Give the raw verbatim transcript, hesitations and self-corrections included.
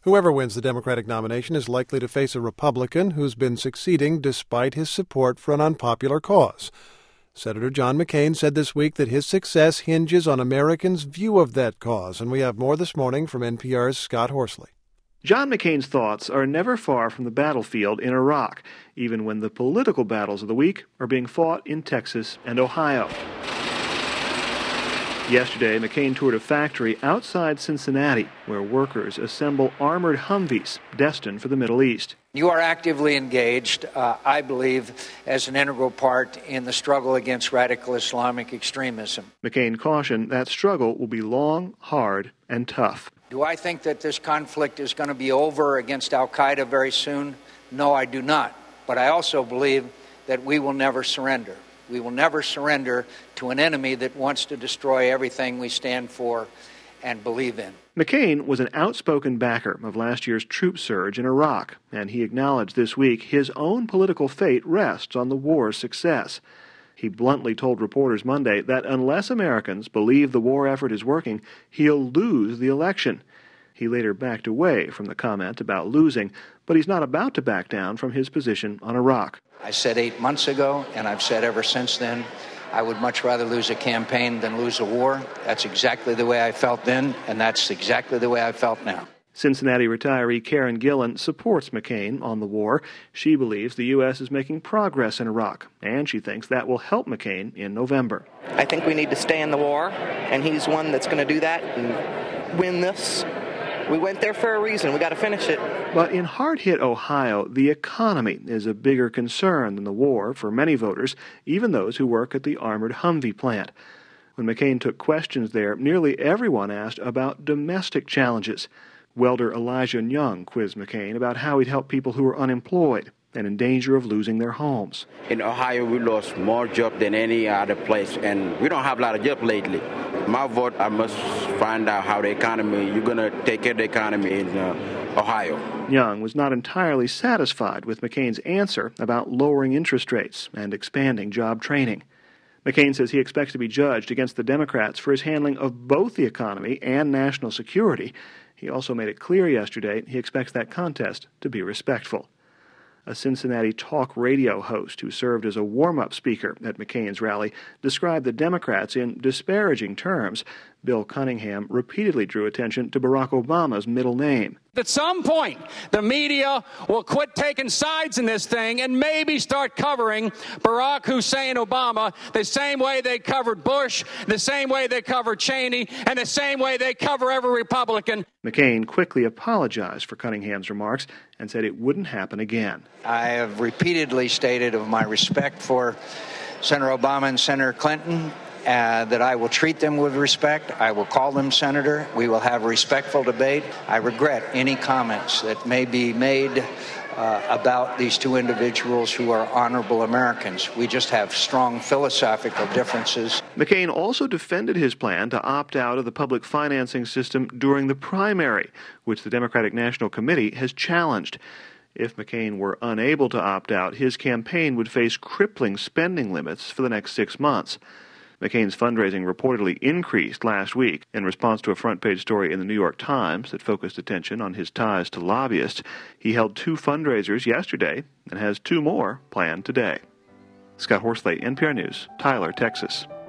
Whoever wins the Democratic nomination is likely to face a Republican who's been succeeding despite his support for an unpopular cause. Senator John McCain said this week that his success hinges on Americans' view of that cause, and we have more this morning from N P R's Scott Horsley. John McCain's thoughts are never far from the battlefield in Iraq, even when the political battles of the week are being fought in Texas and Ohio. Yesterday, McCain toured a factory outside Cincinnati where workers assemble armored Humvees destined for the Middle East. You are actively engaged, uh, I believe, as an integral part in the struggle against radical Islamic extremism. McCain cautioned that struggle will be long, hard, and tough. Do I think that this conflict is going to be over against al-Qaeda very soon? No, I do not. But I also believe that we will never surrender. We will never surrender to an enemy that wants to destroy everything we stand for and believe in. McCain was an outspoken backer of last year's troop surge in Iraq, and he acknowledged this week his own political fate rests on the war's success. He bluntly told reporters Monday that unless Americans believe the war effort is working, he'll lose the election. He later backed away from the comment about losing, but he's not about to back down from his position on Iraq. I said eight months ago, and I've said ever since then, I would much rather lose a campaign than lose a war. That's exactly the way I felt then, and that's exactly the way I felt now. Cincinnati retiree Karen Gillan supports McCain on the war. She believes the U S is making progress in Iraq, and she thinks that will help McCain in November. I think we need to stay in the war, and he's one that's going to do that and win this. We went there for a reason. We got to finish it. But in hard-hit Ohio, the economy is a bigger concern than the war for many voters, even those who work at the armored Humvee plant. When McCain took questions there, nearly everyone asked about domestic challenges. Welder Elijah Young quizzed McCain about how he'd help people who are unemployed and in danger of losing their homes. In Ohio, we lost more jobs than any other place, and we don't have a lot of jobs lately. My vote, I must find out how the economy, you're going to take care of the economy in uh, Ohio. Young was not entirely satisfied with McCain's answer about lowering interest rates and expanding job training. McCain says he expects to be judged against the Democrats for his handling of both the economy and national security. He also made it clear yesterday he expects that contest to be respectful. A Cincinnati talk radio host who served as a warm-up speaker at McCain's rally described the Democrats in disparaging terms. Bill Cunningham repeatedly drew attention to Barack Obama's middle name. At some point, the media will quit taking sides in this thing and maybe start covering Barack Hussein Obama the same way they covered Bush, the same way they covered Cheney, and the same way they cover every Republican. McCain quickly apologized for Cunningham's remarks and said it wouldn't happen again. I have repeatedly stated of my respect for Senator Obama and Senator Clinton, Uh, that I will treat them with respect. I will call them senator. We will have a respectful debate. I regret any comments that may be made uh, about these two individuals who are honorable Americans. We just have strong philosophical differences. McCain also defended his plan to opt out of the public financing system during the primary, which the Democratic National Committee has challenged. If McCain were unable to opt out, his campaign would face crippling spending limits for the next six months. McCain's fundraising reportedly increased last week in response to a front-page story in the New York Times that focused attention on his ties to lobbyists. He held two fundraisers yesterday and has two more planned today. Scott Horsley, N P R News, Tyler, Texas.